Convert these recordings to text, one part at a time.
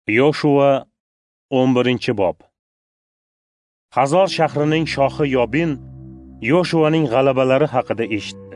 Yoshua 11-bob. Hazor shahrining shohi Yobin Yoshuaning g'alabalari haqida eshitdi.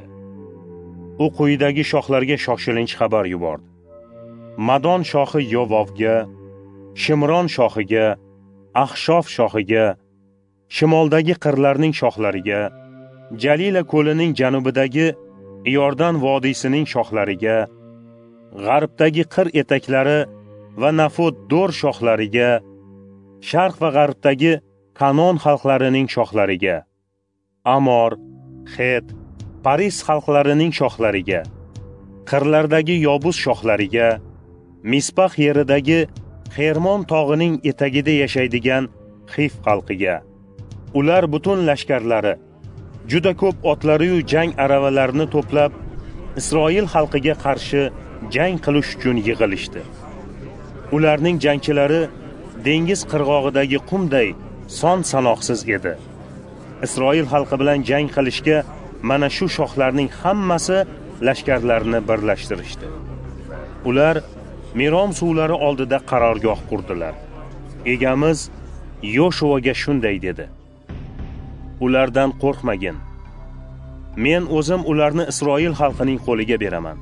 U quyidagi shohlarga shoshilinch xabar yubordi. Madon shohi Yovovga, Shimron shohiga, Ahshof shohiga, shimoldagi qirlarning shohlariga, Jalila ko'lining janubidagi Iordan vodiysining shohlariga, g'arbdagi qir etaklari va Nafot Dor shohlariga, sharq va g'arbdagi Kanon xalqlarining shohlariga, Amor, Het, Paris xalqlarining shohlariga, qirlardagi Yobus shohlariga, Mispax yeridagi Xermon tog'ining etagida yashaydigan Xif xalqiga. Ular butun lashkarlari, juda ko'p otlari-yu jang aravalarini to'plab, Isroil xalqiga qarshi jang qilish uchun yig'ilishdi. Ularning jangchilari dengiz qirg'og'idagi qumday son-sanoqsiz edi. Isroil xalqi bilan jang qilishga mana shu shohlarning hammasi lashkarlarini birlashtirishdi. Ular Mirom suvlari oldida qarorgoh qurdilar. Egamiz Yoshuaga shunday dedi: Ulardan qo'rqmagin. Men o'zim ularni Isroil xalqining qo'liga beraman.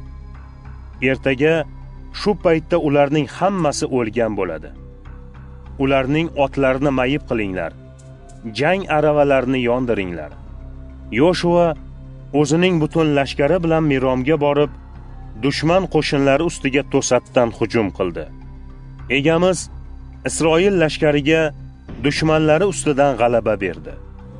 Ertaga shu paytda ularning hammasi o'lgan bo'ladi. Ularning otlarini mayib qilinglar. Jang aravalarini yondiringlar. Yoshua o'zining butun lashkari bilan Miromga borib, dushman qo'shinlari ustiga to'satdan hujum qildi. Egamiz Isroil lashkariga dushmanlari ustidan g'alaba berdi.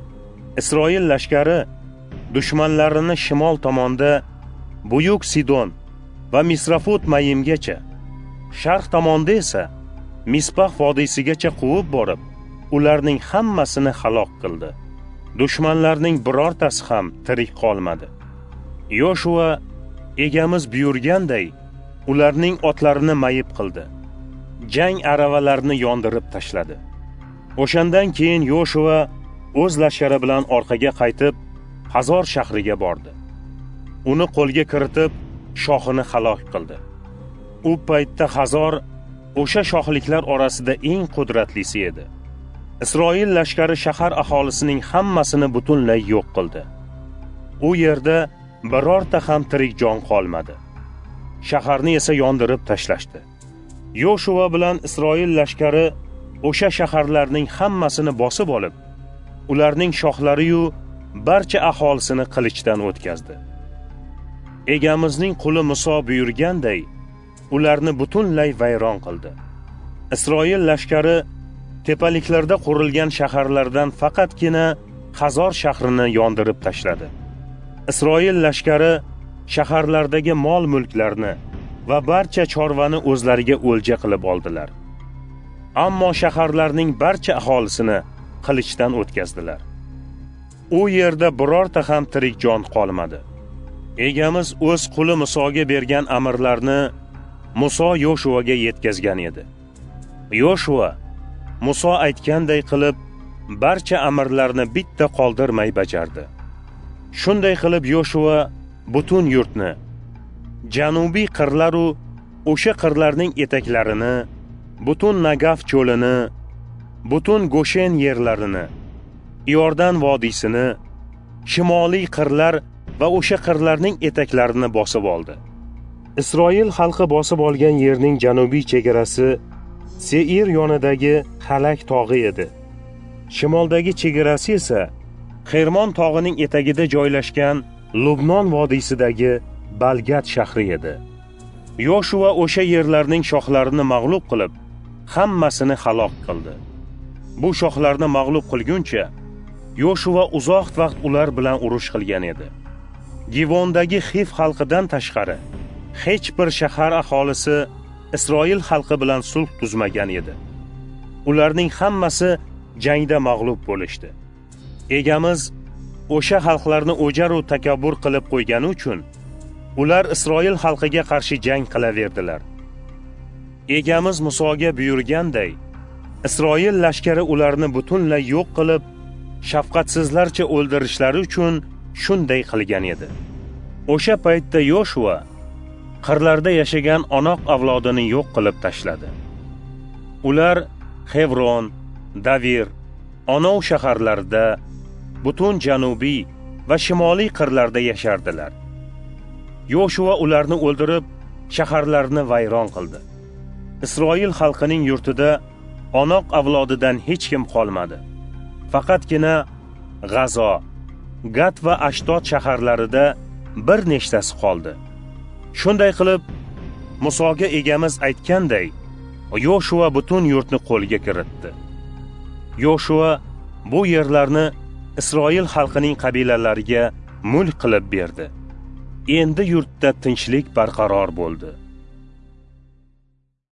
Isroil lashkari dushmanlarini shimol tomonda Buyuk Sidon va Misrafot Mayimgacha, sharq tomonda esa Mispax vodiysigacha quvib borib, ularning hammasini halok qildi. Dushmanlarning birortasi ham tirik qolmadi. Yoshua egamiz buyurganday ularning otlarini mayib qildi. Jang aravalarini yondirib tashladi. O'shandan keyin Yoshua o'z lashkari bilan orqaga qaytib, Hazor shahriga bordi. Uni qo'lga kiritib, shohini halok qildi. U paytda Hazor o'sha shohliklar orasida eng qudratlisi edi. Isroil lashkari shahar aholisining hammasini butunlay yo'q qildi. U yerda birorta ham tirik jon qolmadi. Shaharni esa yondirib tashlashdi. Yoshua bilan Isroil lashkari o'sha shaharlarning hammasini bosib olib, ularning shohlari-yu barcha aholisini qilichdan o'tkazdi. Egamizning quli Muso buyurganday, ularni butunlay vayron qildi. Isroil lashkari tepaliklarda qurilgan shaharlardan faqatgina Hazor shahrini yondirib tashladi. Isroil lashkari shaharlardagi mol-mulklarni va barcha chorvani o'zlariga o'lja qilib oldilar. Ammo shaharlarning barcha aholisini qilichdan o'tkazdilar. U yerda birorta ham tirik jon qolmadi. Egamiz o'z quli Musoga bergan amirlarni Muso Yoshuaga yetkazgan edi. Yoshua Muso aytganday qilib barcha amirlarni bitta qoldirmay bajardi. Shunday qilib Yoshua butun yurtni, janubiy qirlar u o'sha qirlarning etaklarini, butun Nagaf cho'lini, butun Goshen yerlarini, Iordan vodiysini, shimoliy qirlar va o'sha qirlarning etaklarini bosib oldi. Isroil xalqi bosib olgan yerning janubiy chegarasi Seir yonidagi Halak tog'i edi. Shimoldagi chegarasi esa Xermon tog'ining etagida joylashgan Lubnon vodiysidagi Balgat shahri edi. Yoshua o'sha yerlarning shohlarini mag'lub qilib, hammasini halok qildi. Bu shohlarni mag'lub qilguncha Yoshua uzoq vaqt ular bilan urush qilgan edi. Givondagi Xif xalqidan tashqari hech bir shahar aholisi Isroil xalqi bilan sulh tuzmagan edi. Ularning hammasi jangda mag'lub bo'lishdi. Egamiz o'sha xalqlarni o'jar va takabbur qilib qo'ygani uchun ular Isroil xalqiga qarshi jang qilaverdilar. Egamiz Musoga buyurganday, Isroil lashkari ularni butunlay yo'q qilib, shafqatsizlarcha o'ldirishlari uchun shunday qilgan edi. O'sha paytda Yoshua qirlarda yashagan onoq avlodini yo'q qilib tashladi. Ular Xevron, Davir, Onov shaharlarida, butun janubiy va shimoliy qirlarda yashardilar. Yoshua ularni o'ldirib, shaharlarni vayron qildi. Isroil xalqining yurtida Onoq avlodidan hech kim qolmadi. Faqatgina G'azo, Gat va Ashdod shaharlarida bir nechtasi qoldi. Shunday qilib, Musoga egamiz aytganday, Yoshua butun yurtni qo'lga kiritdi. Yoshua bu yerlarni Isroil xalqining qabilalariga mulk qilib berdi. Endi yurtda tinchlik barqaror bo'ldi.